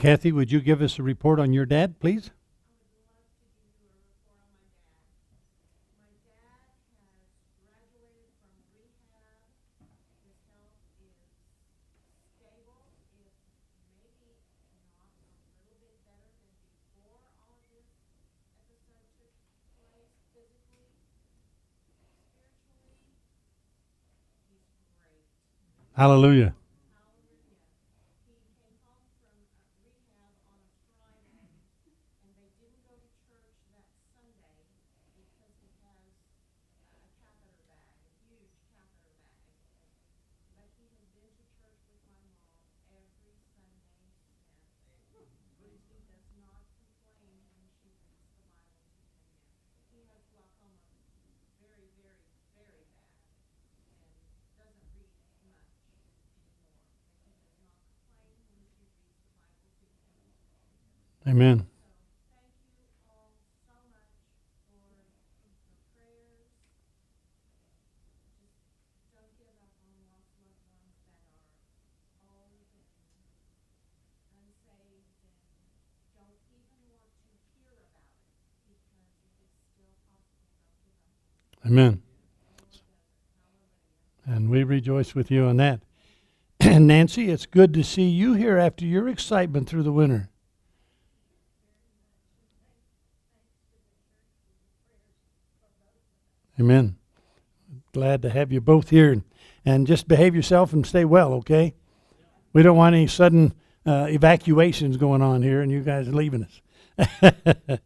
Kathy, would you give us a report on your dad, please? Hallelujah. Amen. Amen. And we rejoice with you on that. And Nancy, it's good to see you here after your excitement through the winter. Amen. Glad to have you both here. And just behave yourself and stay well, okay? We don't want any sudden evacuations going on here and you guys leaving us.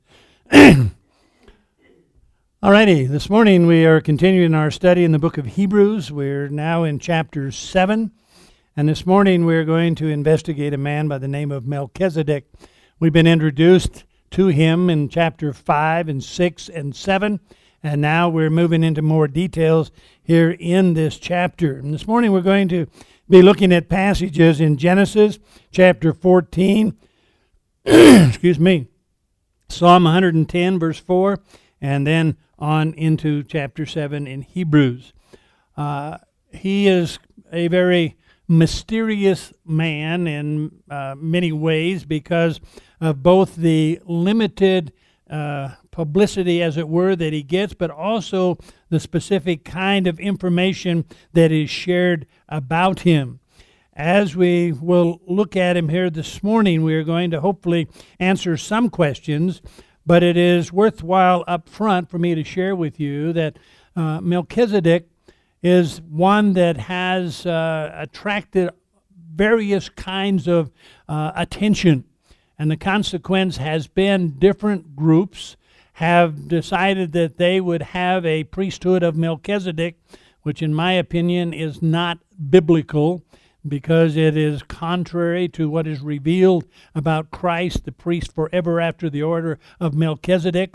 Alrighty, this morning we are continuing our study in the book of Hebrews. We're now in chapter 7. And this morning we're going to investigate a man by the name of Melchizedek. We've been introduced to him in chapter 5 and 6 and 7. And now we're moving into more details here in this chapter. And this morning we're going to be looking at passages in Genesis chapter 14, excuse me, Psalm 110 verse 4, and then on into chapter 7 in Hebrews. He is a very mysterious man in many ways because of both the limited publicity, as it were, that he gets, but also the specific kind of information that is shared about him. As we will look at him here this morning, we are going to hopefully answer some questions, but it is worthwhile up front for me to share with you that Melchizedek is one that has attracted various kinds of attention. And the consequence has been different groups have decided that they would have a priesthood of Melchizedek, which in my opinion is not biblical because it is contrary to what is revealed about Christ, the priest forever after the order of Melchizedek.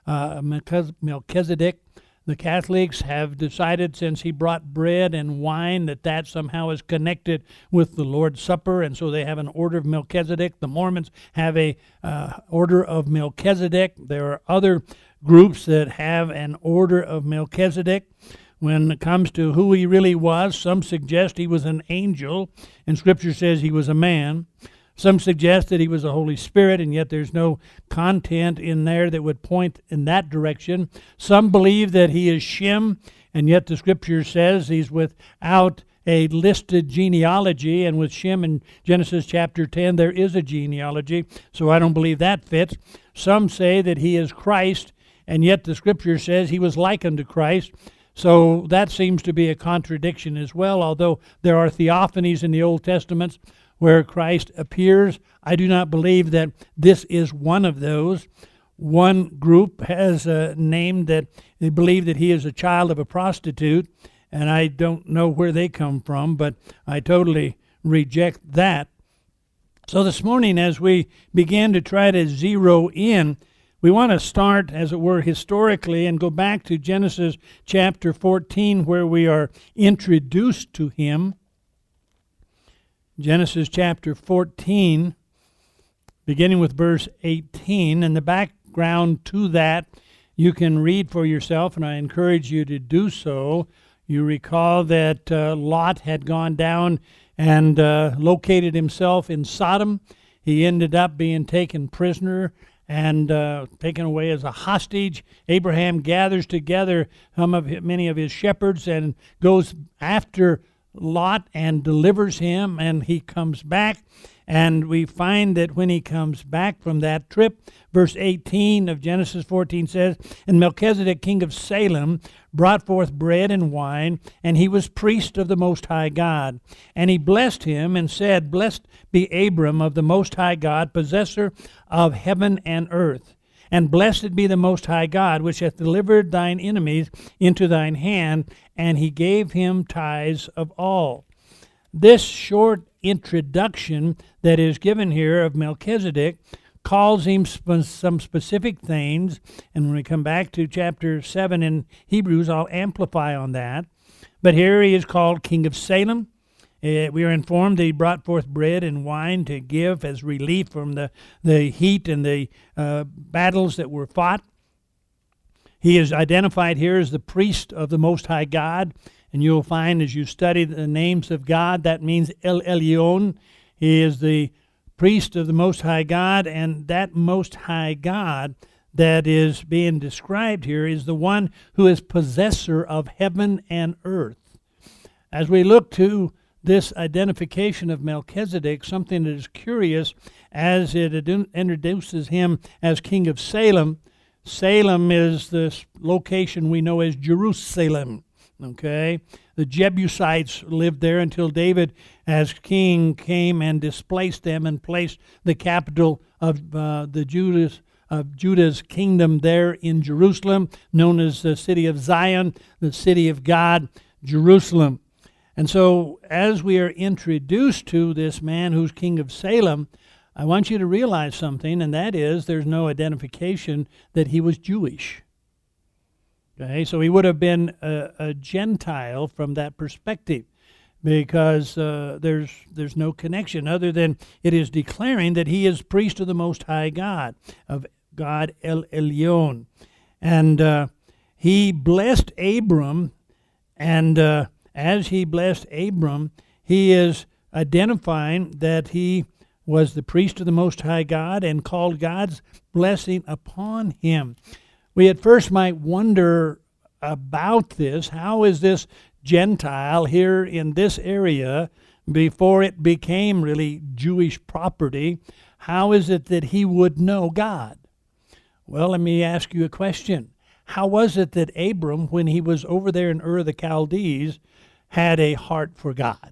The Catholics have decided, since he brought bread and wine, that somehow is connected with the Lord's Supper, and so they have an order of Melchizedek. The Mormons have a order of Melchizedek. There are other groups that have an order of Melchizedek. When it comes to who he really was, some suggest he was an angel, and Scripture says he was a man. Some suggest that he was the Holy Spirit, and yet there's no content in there that would point in that direction. Some believe that he is Shem, and yet the Scripture says he's without a listed genealogy, and with Shem in Genesis chapter 10, there is a genealogy, so I don't believe that fits. Some say that he is Christ, and yet the Scripture says he was like unto Christ. So that seems to be a contradiction as well, although there are theophanies in the Old Testament where Christ appears. I do not believe that this is one of those. One group has named that they believe that he is a child of a prostitute, and I don't know where they come from, but I totally reject that. So this morning, as we begin to try to zero in, we want to start, as it were, historically and go back to Genesis chapter 14, where we are introduced to him. Genesis chapter 14, beginning with verse 18, and the background to that you can read for yourself, and I encourage you to do so. You recall that Lot had gone down and located himself in Sodom. He ended up being taken prisoner and taken away as a hostage. Abraham gathers together many of his shepherds and goes after Lot and delivers him, and he comes back. And we find that when he comes back from that trip, verse 18 of Genesis 14 says, "And Melchizedek, king of Salem, brought forth bread and wine, and he was priest of the Most High God. And he blessed him and said, Blessed be Abram of the Most High God, possessor of heaven and earth. And blessed be the Most High God, which hath delivered thine enemies into thine hand, and he gave him tithes of all." This short introduction that is given here of Melchizedek calls him some specific things, and when we come back to chapter 7 in Hebrews, I'll amplify on that. But here he is called King of Salem. We are informed that he brought forth bread and wine to give as relief from the heat and the battles that were fought. He is identified here as the priest of the Most High God, and you'll find as you study the names of God, that means El Elyon. He is the priest of the Most High God, and that Most High God that is being described here is the one who is possessor of heaven and earth. As we look to this identification of Melchizedek, something that is curious as it introduces him as King of Salem. Salem is this location we know as Jerusalem. Okay, the Jebusites lived there until David, as king, came and displaced them and placed the capital of Judah's kingdom there in Jerusalem, known as the city of Zion, the city of God, Jerusalem. And so, as we are introduced to this man who's king of Salem, I want you to realize something, and that is there's no identification that he was Jewish. Okay, so he would have been a Gentile from that perspective, because there's no connection other than it is declaring that he is priest of the Most High God, of God El Elyon. And he blessed Abram, and as he blessed Abram, he is identifying that he was the priest of the Most High God and called God's blessing upon him. We at first might wonder about this. How is this Gentile here in this area, before it became really Jewish property, how is it that he would know God? Well, let me ask you a question. How was it that Abram, when he was over there in Ur of the Chaldees, had a heart for God?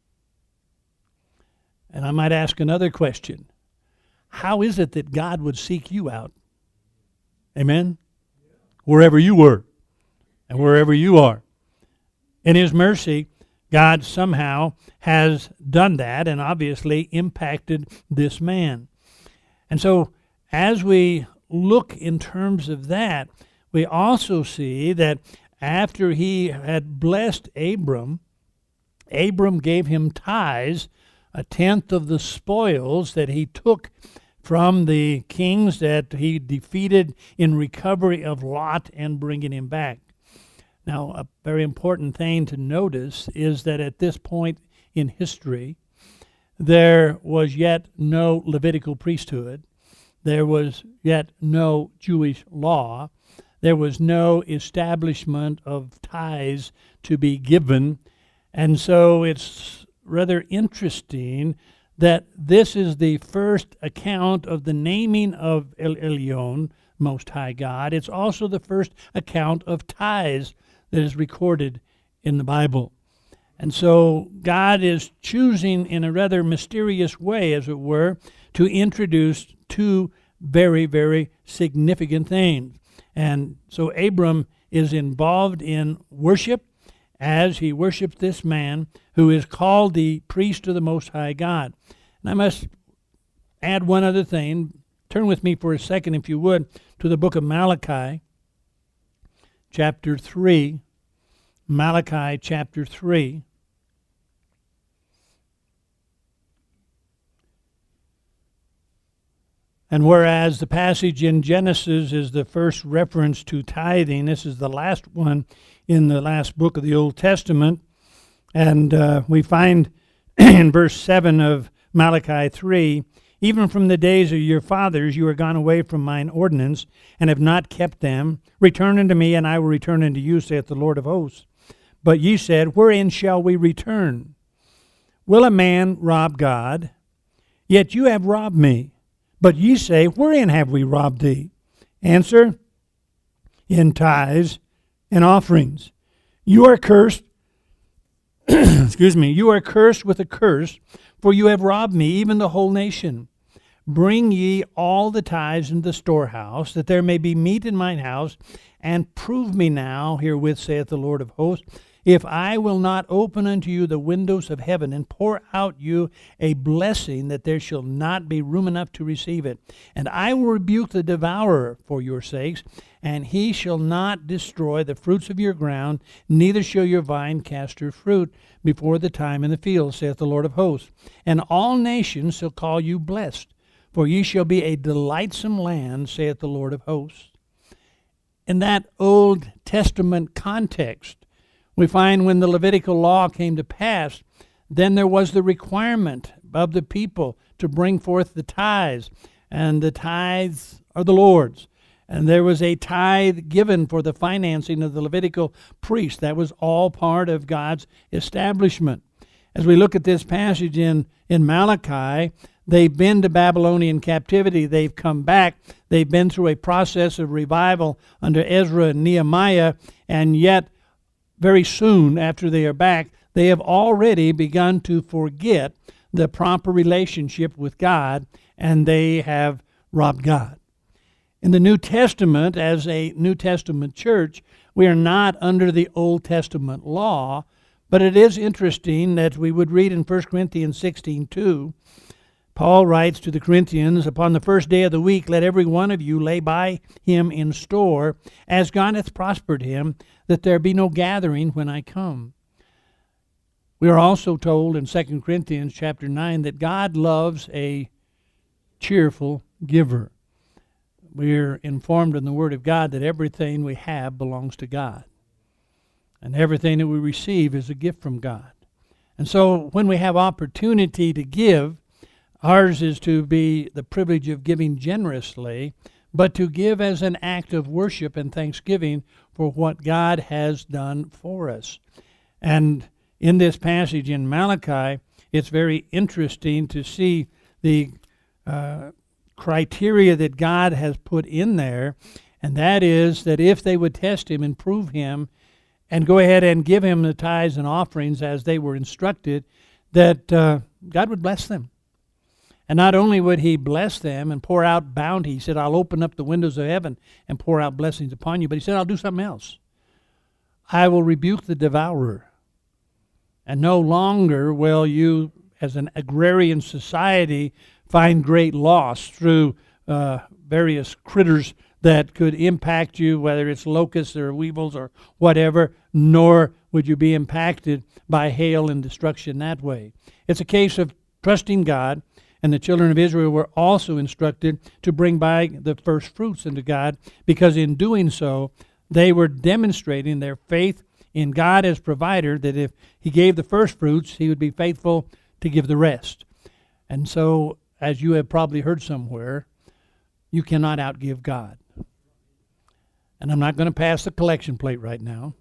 And I might ask another question. How is it that God would seek you out? Amen? Wherever you were and wherever you are. In His mercy, God somehow has done that and obviously impacted this man. And so as we look in terms of that, we also see that after he had blessed Abram, Abram gave him tithes, a tenth of the spoils that he took from the kings that he defeated in recovery of Lot and bringing him back. Now, a very important thing to notice is that at this point in history, there was yet no Levitical priesthood. There was yet no Jewish law. There was no establishment of tithes to be given. And so it's rather interesting that this is the first account of the naming of El Elyon, Most High God. It's also the first account of tithes that is recorded in the Bible. And so God is choosing in a rather mysterious way, as it were, to introduce two very, very significant things. And so Abram is involved in worship as he worships this man who is called the priest of the Most High God. And I must add one other thing. Turn with me for a second, if you would, to the book of Malachi, chapter 3. Malachi, chapter 3. And whereas the passage in Genesis is the first reference to tithing, this is the last one in the last book of the Old Testament. And we find in verse 7 of Malachi 3, Even from the days of your fathers you are gone away from mine ordinance, and have not kept them. Return unto me, and I will return unto you, saith the Lord of hosts. But ye said, Wherein shall we return? Will a man rob God? Yet you have robbed me. But ye say, Wherein have we robbed thee? Answer, in tithes and offerings. You are cursed, excuse me, you are cursed with a curse, for you have robbed me, even the whole nation. Bring ye all the tithes into the storehouse, that there may be meat in mine house, and prove me now, herewith saith the Lord of hosts, if I will not open unto you the windows of heaven, and pour out you a blessing, that there shall not be room enough to receive it. And I will rebuke the devourer for your sakes, and he shall not destroy the fruits of your ground, neither shall your vine cast her fruit before the time in the field, saith the Lord of hosts. And all nations shall call you blessed, for ye shall be a delightsome land, saith the Lord of hosts. In that Old Testament context, we find when the Levitical law came to pass, then there was the requirement of the people to bring forth the tithes, and the tithes are the Lord's. And there was a tithe given for the financing of the Levitical priest. That was all part of God's establishment. As we look at this passage in Malachi, they've been to Babylonian captivity. They've come back. They've been through a process of revival under Ezra and Nehemiah, and yet very soon after they are back, they have already begun to forget the proper relationship with God, and they have robbed God. In the New Testament, as a New Testament church, we are not under the Old Testament law, but it is interesting that we would read in 1 Corinthians 16:2, Paul writes to the Corinthians, Upon the first day of the week let every one of you lay by him in store, as God hath prospered him, that there be no gathering when I come. We are also told in 2 Corinthians chapter 9 that God loves a cheerful giver. We are informed in the Word of God that everything we have belongs to God. And everything that we receive is a gift from God. And so when we have opportunity to give, ours is to be the privilege of giving generously, but to give as an act of worship and thanksgiving for what God has done for us. And in this passage in Malachi, it's very interesting to see the criteria that God has put in there, and that is that if they would test him and prove him and go ahead and give him the tithes and offerings as they were instructed, that God would bless them. And not only would he bless them and pour out bounty, he said, I'll open up the windows of heaven and pour out blessings upon you, but he said, I'll do something else. I will rebuke the devourer. And no longer will you, as an agrarian society, find great loss through various critters that could impact you, whether it's locusts or weevils or whatever, nor would you be impacted by hail and destruction that way. It's a case of trusting God, and the children of Israel were also instructed to bring by the first fruits unto God, because in doing so, they were demonstrating their faith in God as provider, that if he gave the first fruits, he would be faithful to give the rest. And so, as you have probably heard somewhere, you cannot outgive God. And I'm not going to pass the collection plate right now.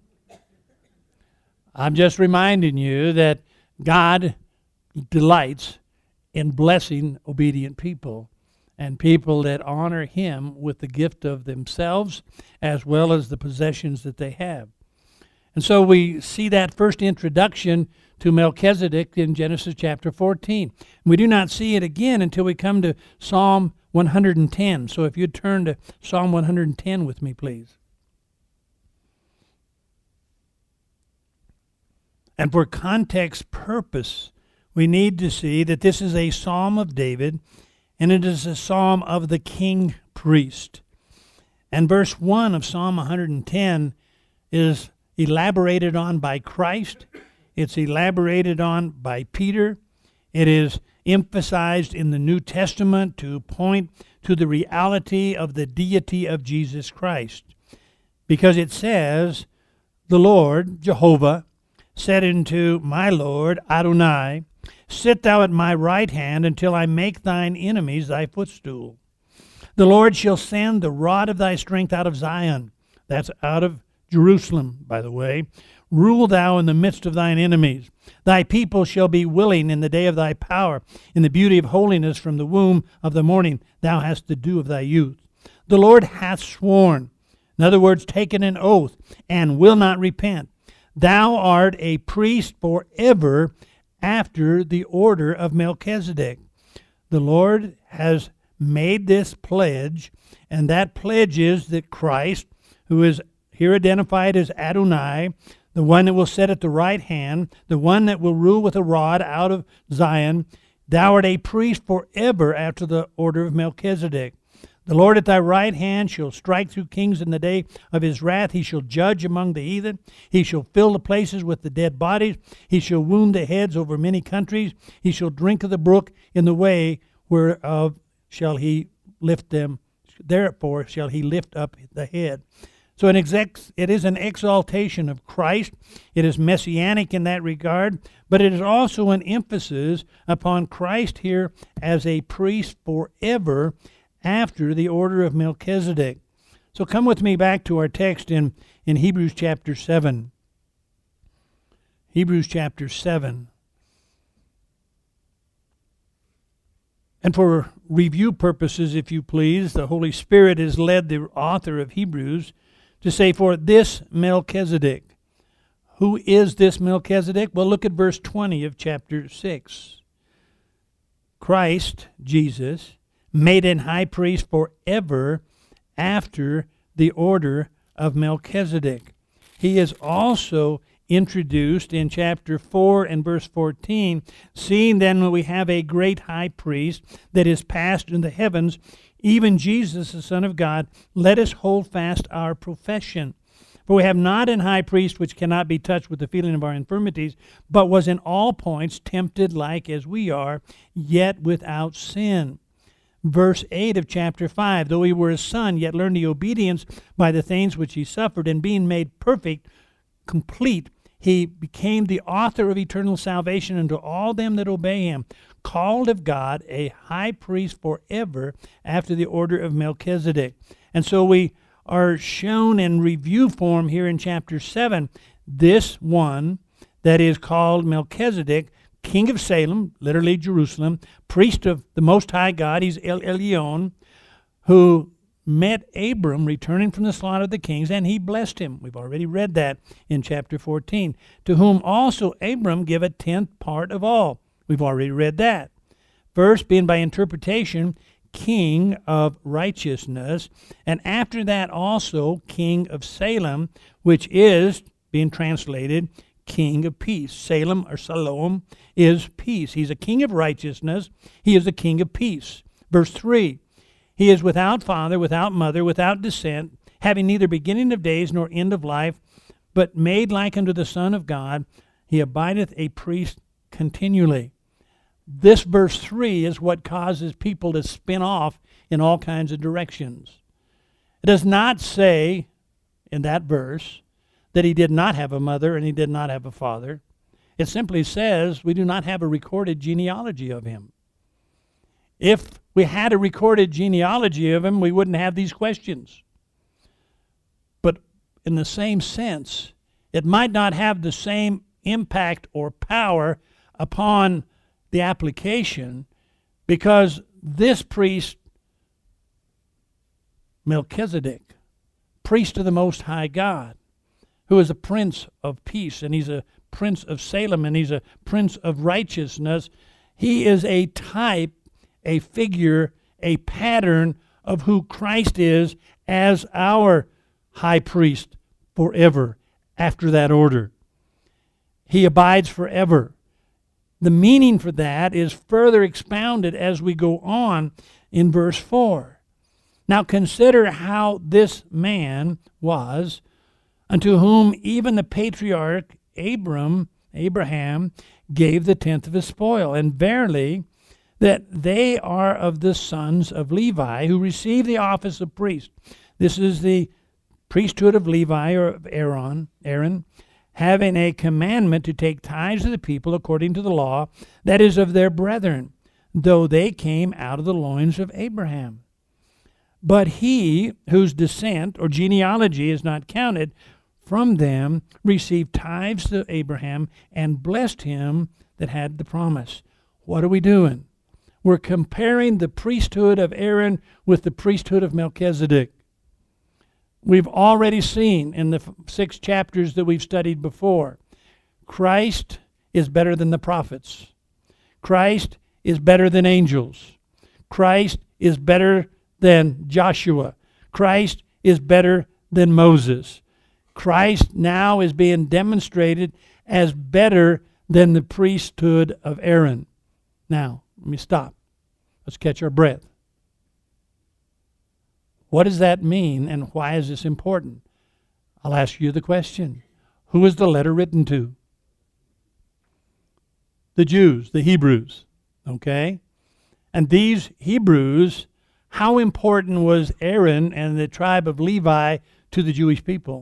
I'm just reminding you that God delights in blessing obedient people and people that honor him with the gift of themselves as well as the possessions that they have. And so we see that first introduction to Melchizedek in Genesis chapter 14. We do not see it again until we come to Psalm 110. So if you'd turn to Psalm 110 with me, please. And for context purpose, we need to see that this is a psalm of David, and it is a psalm of the king priest. And verse 1 of Psalm 110 is elaborated on by Christ. It's elaborated on by Peter. It is emphasized in the New Testament to point to the reality of the deity of Jesus Christ. Because it says, the Lord, Jehovah, said unto my Lord Adonai, Sit thou at my right hand until I make thine enemies thy footstool. The Lord shall send the rod of thy strength out of Zion. That's out of Jerusalem, by the way. Rule thou in the midst of thine enemies. Thy people shall be willing in the day of thy power. In the beauty of holiness from the womb of the morning thou hast the dew of thy youth. The Lord hath sworn, in other words, taken an oath, and will not repent. Thou art a priest forever after the order of Melchizedek. The Lord has made this pledge, and that pledge is that Christ, who is here identified as Adonai, the one that will sit at the right hand, the one that will rule with a rod out of Zion, thou art a priest forever after the order of Melchizedek. The Lord at thy right hand shall strike through kings in the day of his wrath. He shall judge among the heathen. He shall fill the places with the dead bodies. He shall wound the heads over many countries. He shall drink of the brook in the way whereof shall he lift them. Therefore shall he lift up the head. So it is an exaltation of Christ. It is messianic in that regard, but it is also an emphasis upon Christ here as a priest forever after the order of Melchizedek. So come with me back to our text in Hebrews chapter 7. Hebrews chapter 7. And for review purposes, if you please, the Holy Spirit has led the author of Hebrews to say, for this Melchizedek. Who is this Melchizedek? Well, look at verse 20 of chapter 6. Christ, Jesus, made an high priest forever after the order of Melchizedek. He is also introduced in chapter 4 and verse 14, seeing then when we have a great high priest that is passed in the heavens, even Jesus, the Son of God, let us hold fast our profession. For we have not an high priest which cannot be touched with the feeling of our infirmities, but was in all points tempted like as we are, yet without sin. Verse 8 of chapter 5, though he were a son, yet learned he obedience by the things which he suffered, and being made perfect, complete, he became the author of eternal salvation unto all them that obey him, called of God a high priest forever after the order of Melchizedek. And so we are shown in review form here in chapter 7, this one that is called Melchizedek, king of Salem, literally Jerusalem, priest of the Most High God, he's El Elyon, who met Abram returning from the slaughter of the kings, and he blessed him. We've already read that in chapter 14. To whom also Abram gave a tenth part of all. We've already read that. First, being by interpretation, king of righteousness, and after that also king of Salem, which is, being translated, king of peace. Salem or Salom is peace. He's a king of righteousness. He is a king of peace. Verse 3, he is without father, without mother, without descent, having neither beginning of days nor end of life, but made like unto the Son of God. He abideth a priest continually. This verse 3 is what causes people to spin off in all kinds of directions. It does not say in that verse that he did not have a mother and he did not have a father. It simply says we do not have a recorded genealogy of him. If we had a recorded genealogy of him, we wouldn't have these questions. But in the same sense, it might not have the same impact or power upon the application, because this priest, Melchizedek, priest of the Most High God, who is a prince of peace, and he's a prince of Salem, and he's a prince of righteousness, he is a type, a figure, a pattern of who Christ is as our high priest forever after that order. He abides forever. The meaning for that is further expounded as we go on in verse 4. Now consider how this man was, unto whom even the patriarch Abraham gave the tenth of his spoil. And verily, that they are of the sons of Levi, who receive the office of priest. This is the priesthood of Levi, or of Aaron, having a commandment to take tithes of the people according to the law, that is of their brethren, though they came out of the loins of Abraham. But he whose descent or genealogy is not counted from them received tithes to Abraham and blessed him that had the promise. What are we doing? We're comparing the priesthood of Aaron with the priesthood of Melchizedek. We've already seen in the 6 chapters that we've studied before, Christ is better than the prophets. Christ is better than angels. Christ is better than Joshua. Christ is better than Moses. Christ now is being demonstrated as better than the priesthood of Aaron. Now, let me stop. Let's catch our breath. What does that mean, and why is this important? I'll ask you the question. Who is the letter written to? The Jews, the Hebrews. Okay? And these Hebrews, how important was Aaron and the tribe of Levi to the Jewish people?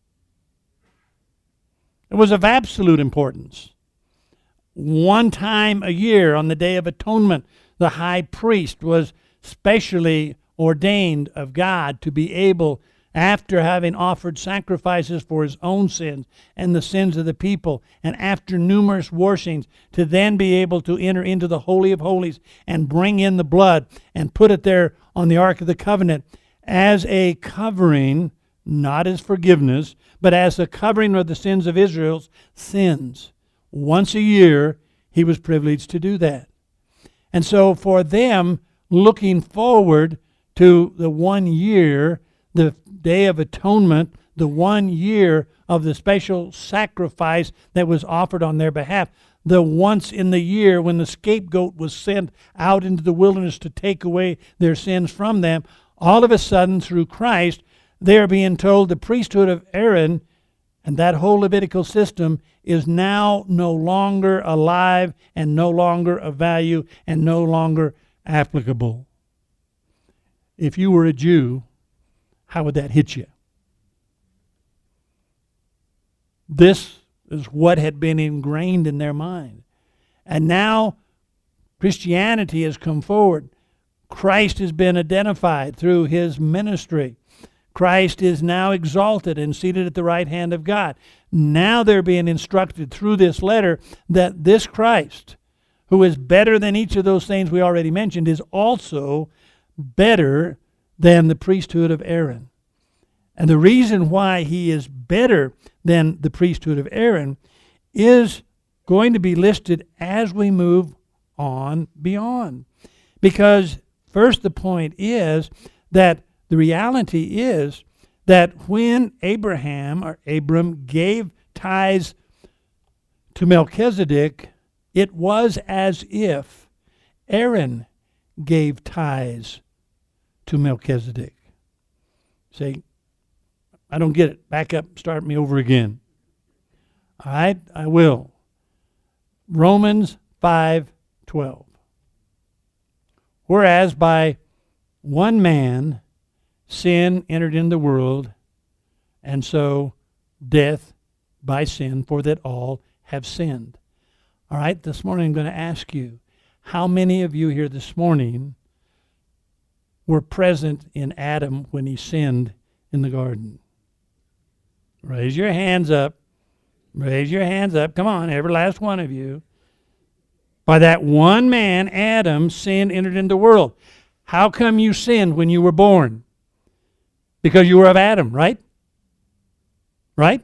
It was of absolute importance. One time a year on the Day of Atonement, the high priest was specially ordained of God to be able, after having offered sacrifices for his own sins and the sins of the people, and after numerous washings, to then be able to enter into the Holy of Holies and bring in the blood and put it there on the Ark of the Covenant as a covering, not as forgiveness, but as a covering of the sins of Israel's sins. Once a year, he was privileged to do that. And so for them, looking forward to the 1 year, the Day of Atonement, the 1 year of the special sacrifice that was offered on their behalf, the once in the year when the scapegoat was sent out into the wilderness to take away their sins from them, all of a sudden through Christ, they are being told the priesthood of Aaron and that whole Levitical system is now no longer alive and no longer of value and no longer applicable. If you were a Jew, how would that hit you? This is what had been ingrained in their mind. And now Christianity has come forward. Christ has been identified through his ministry. Christ is now exalted and seated at the right hand of God. Now they're being instructed through this letter that this Christ, who is better than each of those things we already mentioned, is also better than the priesthood of Aaron. And the reason why he is better than the priesthood of Aaron is going to be listed as we move on beyond. Because first the point is that the reality is that when Abram gave tithes to Melchizedek, it was as if Aaron gave tithes to Melchizedek. Say, I don't get it. Back up, start me over again. All right, I will. Romans 5:12. Whereas by one man sin entered into the world, and so death by sin, for that all have sinned. All right, this morning I'm going to ask you, how many of you here this morning were present in Adam when he sinned in the garden? Raise your hands up. Raise your hands up. Come on, every last one of you. By that one man, Adam, sin entered into the world. How come you sinned when you were born? Because you were of Adam, right? Right?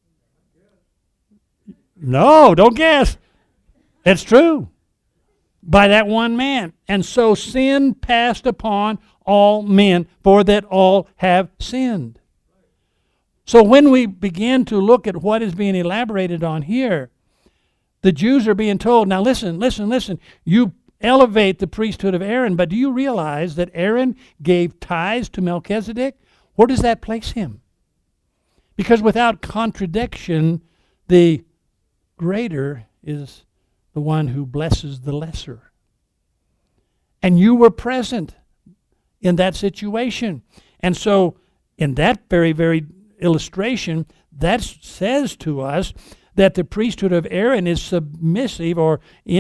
No, don't guess. It's true. By that one man. And so sin passed upon all men, for that all have sinned. So when we begin to look at what is being elaborated on here, the Jews are being told, now listen, you elevate the priesthood of Aaron, but do you realize that Aaron gave tithes to Melchizedek? Where does that place him? Because without contradiction, the greater is the one who blesses the lesser. And you were present in that situation. And so in that very, very illustration, that says to us that the priesthood of Aaron is submissive or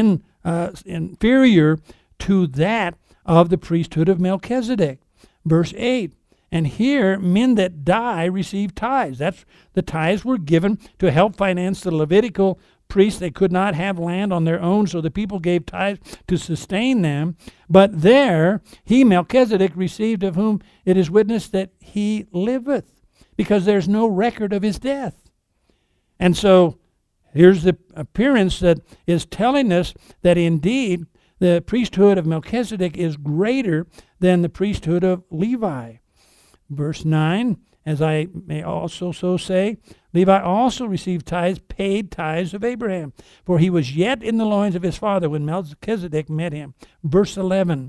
inferior to that of the priesthood of Melchizedek. Verse 8, and here men that die receive tithes. That's the tithes were given to help finance the Levitical priests. They could not have land on their own, so the people gave tithes to sustain them. But there he, Melchizedek, received of whom it is witnessed that he liveth, because there's no record of his death. And so here's the appearance that is telling us that indeed the priesthood of Melchizedek is greater than the priesthood of Levi. Verse 9, as I may also so say, Levi also received tithes, paid tithes of Abraham, for he was yet in the loins of his father when Melchizedek met him. Verse 11,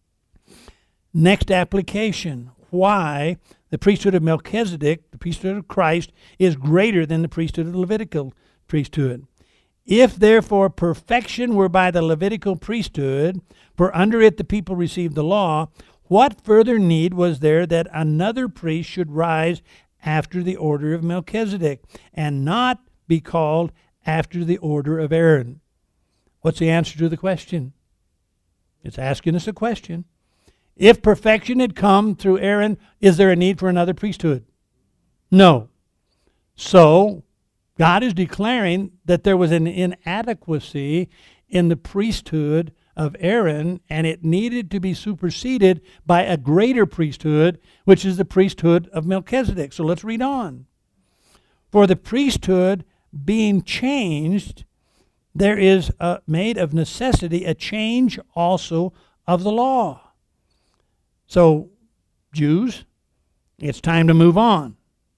next application, why the priesthood of Melchizedek, the priesthood of Christ, is greater than the priesthood of the Levitical priesthood. If therefore perfection were by the Levitical priesthood, for under it the people received the law, what further need was there that another priest should rise after the order of Melchizedek, and not be called after the order of Aaron? What's the answer to the question? It's asking us a question. If perfection had come through Aaron, is there a need for another priesthood? No. So, God is declaring that there was an inadequacy in the priesthood of Aaron, and it needed to be superseded by a greater priesthood, which is the priesthood of Melchizedek. So let's read on. For the priesthood being changed, there is made of necessity a change also of the law. So, Jews, it's time to move on.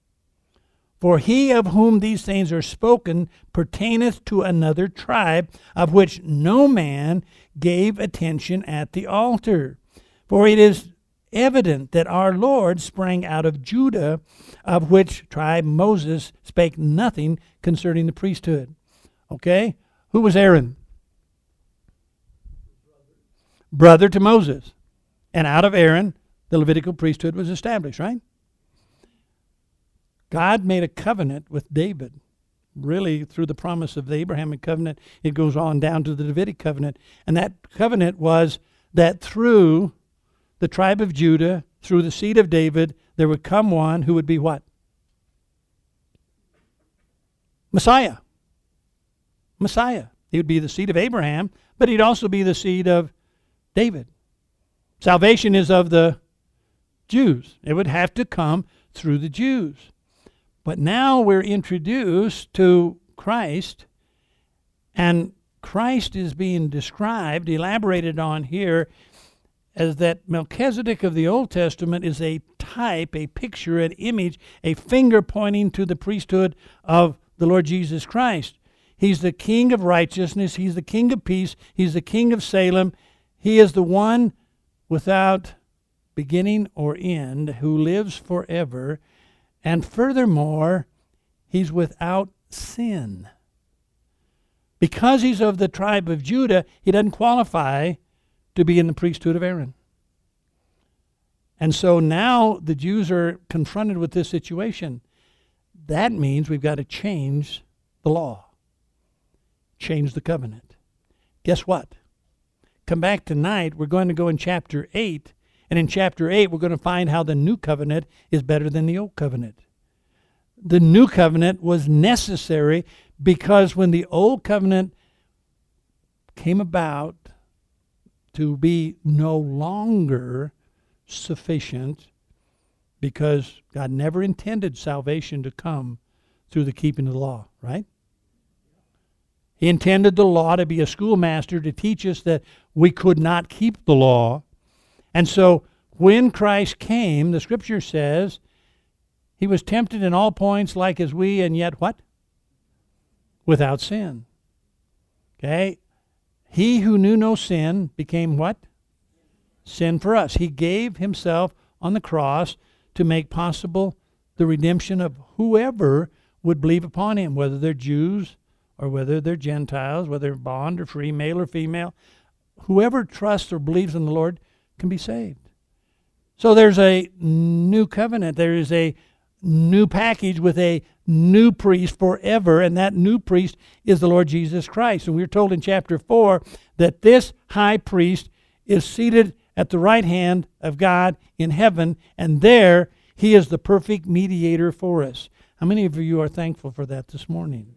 For he of whom these things are spoken pertaineth to another tribe, of which no man gave attention at the altar. For it is evident that our Lord sprang out of Judah, of which tribe Moses spake nothing concerning the priesthood. Okay? Who was Aaron? Brother to Moses. And out of Aaron, the Levitical priesthood was established, right? God made a covenant with David. Really, through the promise of the Abrahamic covenant, it goes on down to the Davidic covenant. And that covenant was that through the tribe of Judah, through the seed of David, there would come one who would be what? Messiah. Messiah. He would be the seed of Abraham, but he'd also be the seed of David. Salvation is of the Jews. It would have to come through the Jews. But now we're introduced to Christ, and Christ is being described, elaborated on here, as that Melchizedek of the Old Testament is a type, a picture, an image, a finger pointing to the priesthood of the Lord Jesus Christ. He's the King of righteousness. He's the King of peace. He's the King of Salem. He is the one without beginning or end who lives forever. And furthermore, he's without sin. Because he's of the tribe of Judah, he doesn't qualify to be in the priesthood of Aaron. And so now the Jews are confronted with this situation. That means we've got to change the law, change the covenant. Guess what? Come back tonight, we're going to go in chapter 8. And in chapter 8, we're going to find how the new covenant is better than the old covenant. The new covenant was necessary because when the old covenant came about to be no longer sufficient, because God never intended salvation to come through the keeping of the law, right? He intended the law to be a schoolmaster to teach us that we could not keep the law. And so when Christ came, the Scripture says, he was tempted in all points like as we, and yet what? Without sin. Okay? He who knew no sin became what? Sin for us. He gave himself on the cross to make possible the redemption of whoever would believe upon him, whether they're Jews or whether they're Gentiles, whether they're bond or free, male or female. Whoever trusts or believes in the Lord can be saved. So there's a new covenant. There is a new package with a new priest forever, and that new priest is the Lord Jesus Christ. And we're told in chapter 4 that this high priest is seated at the right hand of God in heaven, and there he is the perfect mediator for us. How many of you are thankful for that this morning?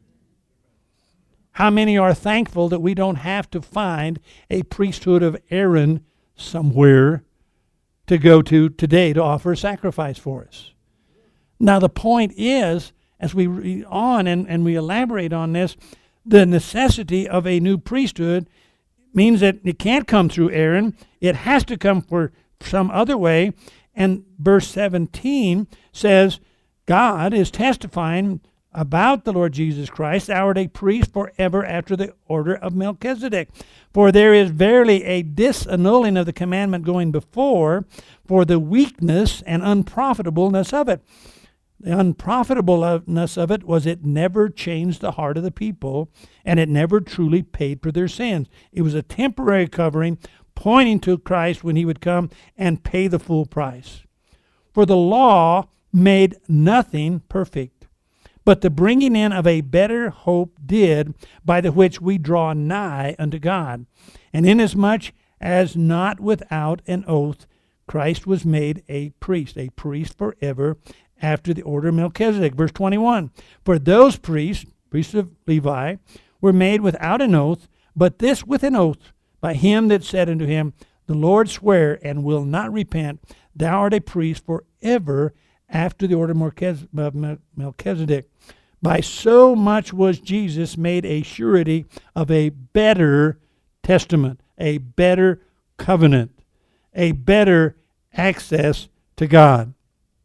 How many are thankful that we don't have to find a priesthood of Aaron somewhere to go to today to offer a sacrifice for us? Now the point is, as we read on and we elaborate on this, the necessity of a new priesthood means that it can't come through Aaron. It has to come for some other way. And verse 17 says, God is testifying about the Lord Jesus Christ, thou art a priest forever after the order of Melchizedek. For there is verily a disannulling of the commandment going before, for the weakness and unprofitableness of it. The unprofitableness of it was it never changed the heart of the people, and it never truly paid for their sins. It was a temporary covering, pointing to Christ when he would come and pay the full price. For the law made nothing perfect, but the bringing in of a better hope did, by the which we draw nigh unto God. And inasmuch as not without an oath Christ was made a priest forever, after the order of Melchizedek. Verse 21, for those priests of Levi, were made without an oath, but this with an oath, by him that said unto him, the Lord sware and will not repent, thou art a priest forever after the order of Melchizedek. By so much was Jesus made a surety of a better testament, a better covenant, a better access to God.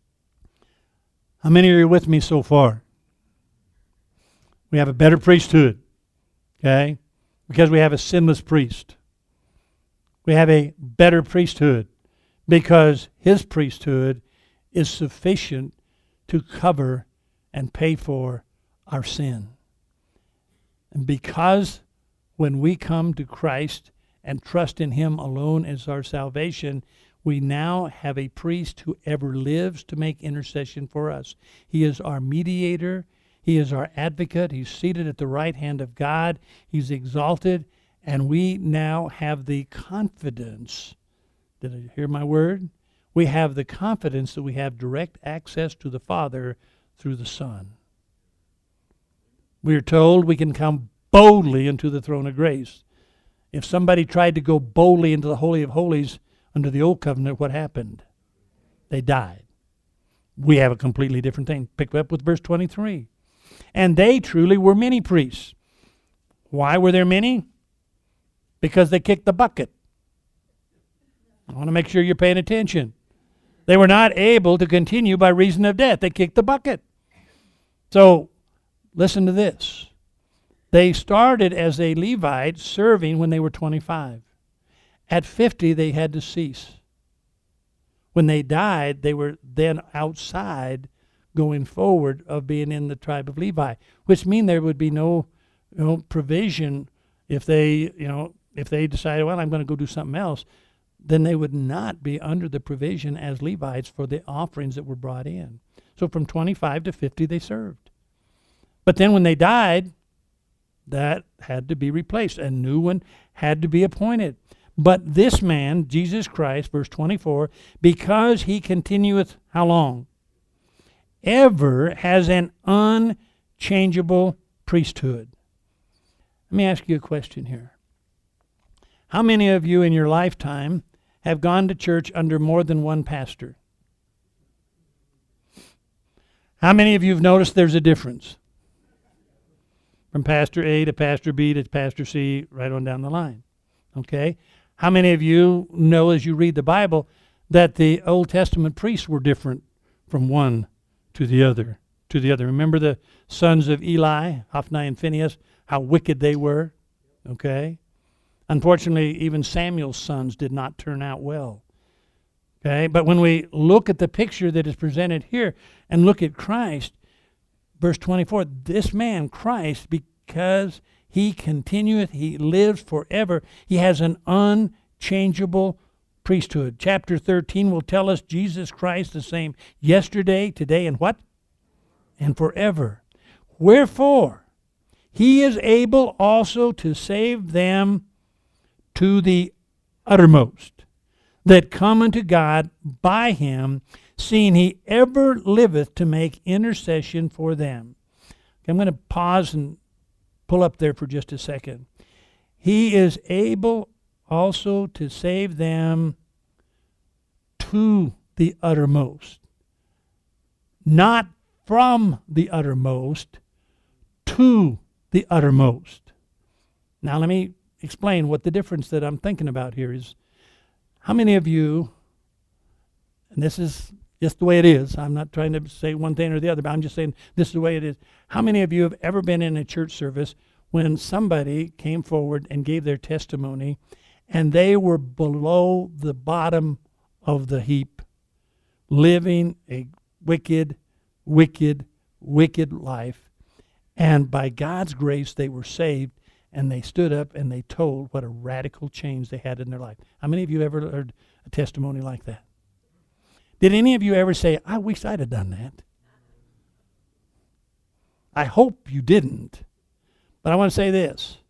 How many are you with me so far? We have a better priesthood, okay? Because we have a sinless priest. We have a better priesthood because his priesthood is sufficient to cover and pay for our sin. And because when we come to Christ and trust in him alone as our salvation, we now have a priest who ever lives to make intercession for us. He is our mediator. He is our advocate. He's seated at the right hand of God. He's exalted. And we now have the confidence. Did I hear my word? We have the confidence that we have direct access to the Father through the Son. We are told we can come boldly into the throne of grace. If somebody tried to go boldly into the Holy of Holies under the old covenant, what happened? They died. We have a completely different thing. Pick up with verse 23. And they truly were many priests. Why were there many? Because they kicked the bucket. I want to make sure you're paying attention. They were not able to continue by reason of death. They kicked the bucket. So, listen to this. They started as a Levite serving when they were 25. At 50, they had to cease. When they died, they were then outside going forward of being in the tribe of Levi, which means there would be no provision if they decided, well, I'm going to go do something else, then they would not be under the provision as Levites for the offerings that were brought in. So from 25 to 50, they served. But then when they died, that had to be replaced. A new one had to be appointed. But this man, Jesus Christ, verse 24, because he continueth how long? Ever has an unchangeable priesthood. Let me ask you a question here. How many of you in your lifetime have gone to church under more than one pastor? How many of you have noticed there's a difference? From Pastor A to Pastor B to Pastor C, right on down the line. Okay? How many of you know as you read the Bible that the Old Testament priests were different from one to the other? Remember the sons of Eli, Hophni and Phinehas, how wicked they were? Okay? Unfortunately, even Samuel's sons did not turn out well. Okay? But when we look at the picture that is presented here and look at Christ, verse 24, this man, Christ, because he continueth, he lives forever, he has an unchangeable priesthood. Chapter 13 will tell us Jesus Christ the same yesterday, today, and what? and forever. Wherefore, he is able also to save them to the uttermost that come unto God by him, seeing he ever liveth to make intercession for them. Okay, I'm going to pause and pull up there for just a second. He is able also to save them to the uttermost. Not from the uttermost, to the uttermost. Now let me explain what the difference that I'm thinking about here is. How many of you, and this is just the way it is, I'm not trying to say one thing or the other, but I'm just saying this is the way it is. How many of you have ever been in a church service when somebody came forward and gave their testimony and they were below the bottom of the heap, living a wicked, wicked, wicked life, and by God's grace they were saved, and they stood up and they told what a radical change they had in their life? How many of you ever heard a testimony like that? Did any of you ever say, I wish I'd have done that? I hope you didn't. But I want to say this.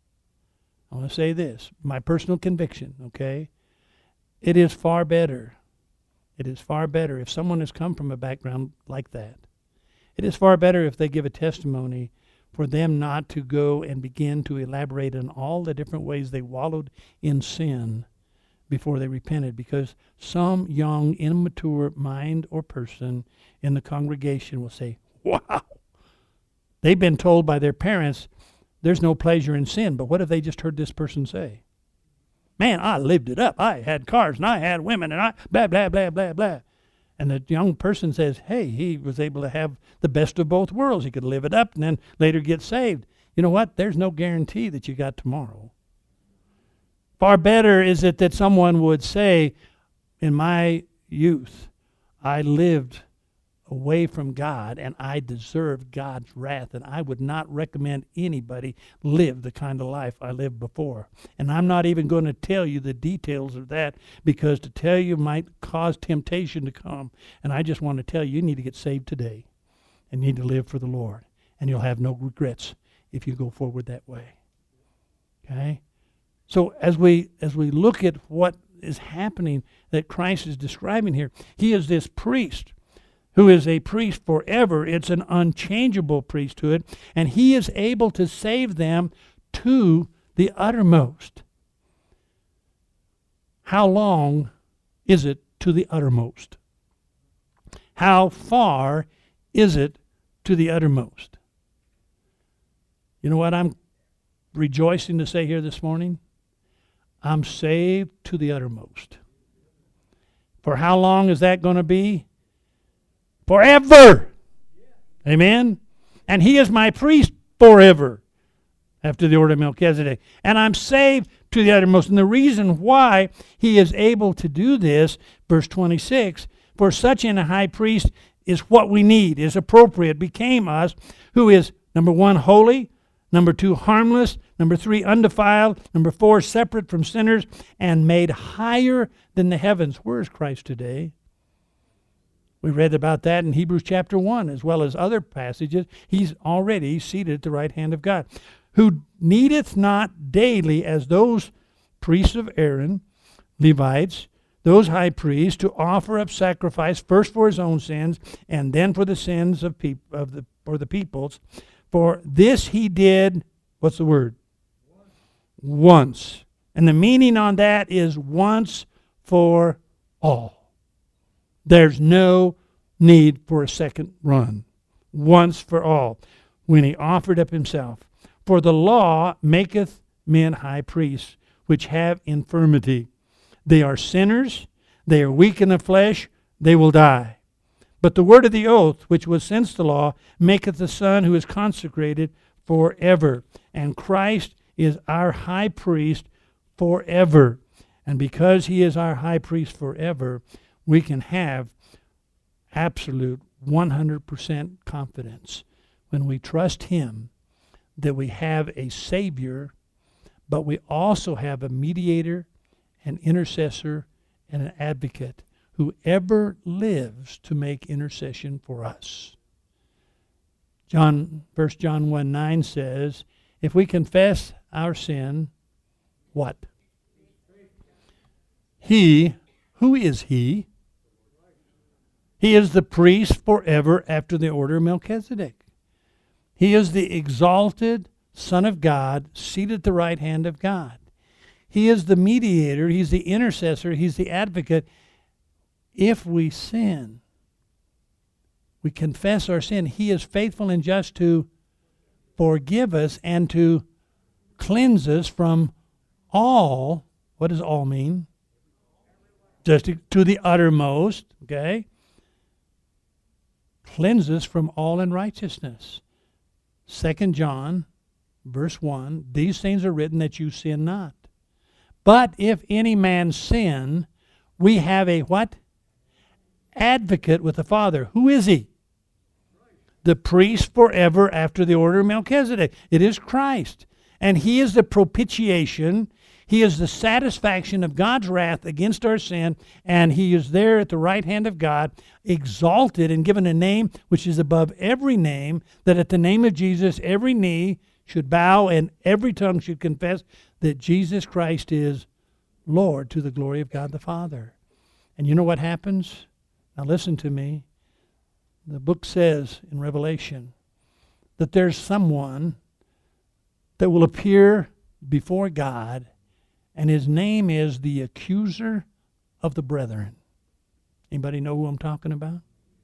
My personal conviction, okay? It is far better. It is far better if someone has come from a background like that. It is far better if they give a testimony for them not to go and begin to elaborate on all the different ways they wallowed in sin before they repented, because some young, immature mind or person in the congregation will say, wow, they've been told by their parents there's no pleasure in sin, but what if they just heard this person say, man, I lived it up. I had cars and I had women and I blah, blah, blah, blah, blah. And the young person says, hey, he was able to have the best of both worlds. He could live it up and then later get saved. You know what? There's no guarantee that you got tomorrow. Far better is it that someone would say, in my youth, I lived away from God and I deserved God's wrath, and I would not recommend anybody live the kind of life I lived before. And I'm not even going to tell you the details of that, because to tell you might cause temptation to come. And I just want to tell you, you need to get saved today and need to live for the Lord, and you'll have no regrets if you go forward that way. Okay? So as we look at what is happening that Christ is describing here, he is this priest who is a priest forever. It's an unchangeable priesthood, and he is able to save them to the uttermost. How long is it to the uttermost? How far is it to the uttermost? You know what I'm rejoicing to say here this morning? I'm saved to the uttermost. For how long is that going to be? Forever. Amen? And he is my priest forever, after the order of Melchizedek. And I'm saved to the uttermost. And the reason why he is able to do this, verse 26, for such a high priest is what we need, is appropriate, became us, who is, number one, holy, number two, harmless, number three, undefiled, number four, separate from sinners, and made higher than the heavens. Where is Christ today? We read about that in Hebrews chapter 1, as well as other passages. He's already seated at the right hand of God, who needeth not daily, as those priests of Aaron, Levites, those high priests, to offer up sacrifice, first for his own sins, and then for the sins of the peoples. For this he did, what's the word? Once. And the meaning on that is once for all. There's no need for a second run. Once for all. When he offered up himself. For the law maketh men high priests, which have infirmity. They are sinners, they are weak in the flesh, they will die. But the word of the oath, which was since the law, maketh the Son who is consecrated forever. And Christ is our high priest forever. And because he is our high priest forever, we can have absolute 100% confidence when we trust him that we have a Savior, but we also have a mediator, an intercessor, and an advocate who ever lives to make intercession for us. 1 John 1:9 says, if we confess our sin, what? He, who is he? He is the priest forever after the order of Melchizedek. He is the exalted Son of God, seated at the right hand of God. He is the mediator, he's the intercessor, he's the advocate. If we sin, we confess our sin, he is faithful and just to forgive us and to cleanse us from all. What does all mean? Just to the uttermost, okay? Cleanse us from all unrighteousness. 2 John, verse 1, these things are written that you sin not. But if any man sin, we have a what? Advocate with the Father. Who is he? The priest forever after the order of Melchizedek. It is Christ. And he is the propitiation. He is the satisfaction of God's wrath against our sin. And he is there at the right hand of God, exalted and given a name which is above every name, that at the name of Jesus every knee should bow and every tongue should confess that Jesus Christ is Lord, to the glory of God the Father. And you know what happens? Now listen to me. The book says in Revelation that there's someone that will appear before God, and his name is the accuser of the brethren. Anybody know who I'm talking about?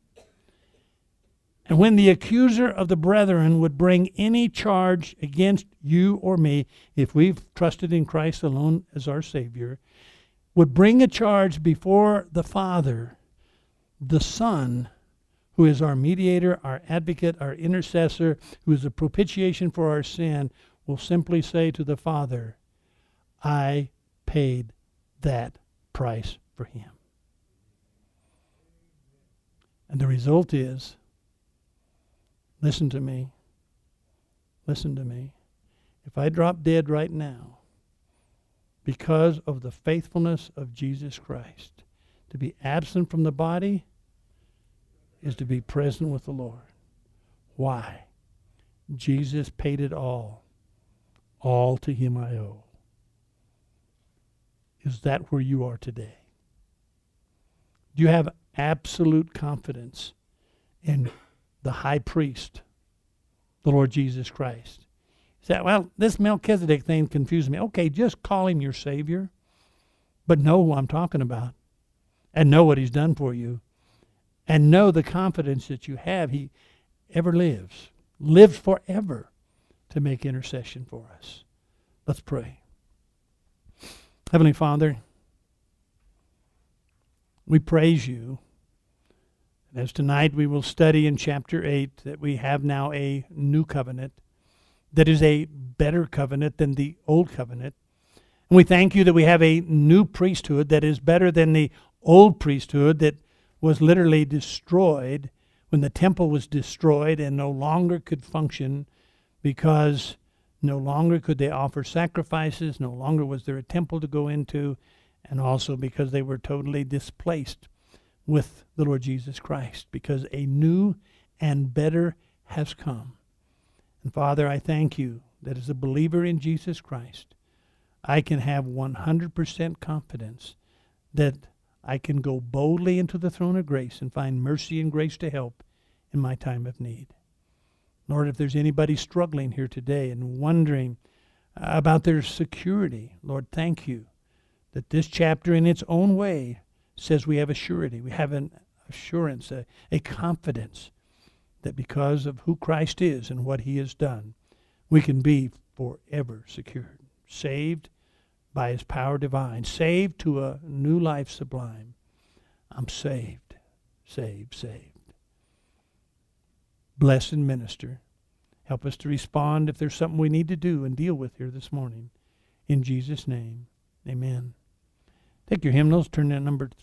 And when the accuser of the brethren would bring any charge against you or me, if we've trusted in Christ alone as our Savior, would bring a charge before the Father, the Son, who is our mediator, our advocate, our intercessor, who is a propitiation for our sin, will simply say to the Father, I paid that price for him. And the result is, listen to me. Listen to me. If I drop dead right now, because of the faithfulness of Jesus Christ, to be absent from the body is to be present with the Lord. Why? Jesus paid it all. All to him I owe. Is that where you are today? Do you have absolute confidence in the high priest, the Lord Jesus Christ? You say, well, this Melchizedek thing confused me. Okay, just call him your Savior, but know who I'm talking about, and know what he's done for you, and know the confidence that you have. He ever lives forever to make intercession for us. Let's pray. Heavenly Father, we praise you. And as tonight we will study in chapter 8 that we have now a new covenant that is a better covenant than the old covenant. And we thank you that we have a new priesthood that is better than the old priesthood that was literally destroyed when the temple was destroyed and no longer could function because no longer could they offer sacrifices, no longer was there a temple to go into, and also because they were totally displaced with the Lord Jesus Christ, because a new and better has come. And Father, I thank you that as a believer in Jesus Christ, I can have 100% confidence that I can go boldly into the throne of grace and find mercy and grace to help in my time of need. Lord, if there's anybody struggling here today and wondering about their security, Lord, thank you that this chapter in its own way says we have a surety. We have an assurance, a confidence that because of who Christ is and what he has done, we can be forever secured, saved by his power divine, saved to a new life sublime. I'm saved, saved, saved. Bless and minister. Help us to respond if there's something we need to do and deal with here this morning. In Jesus' name, amen. Take your hymnals, turn to number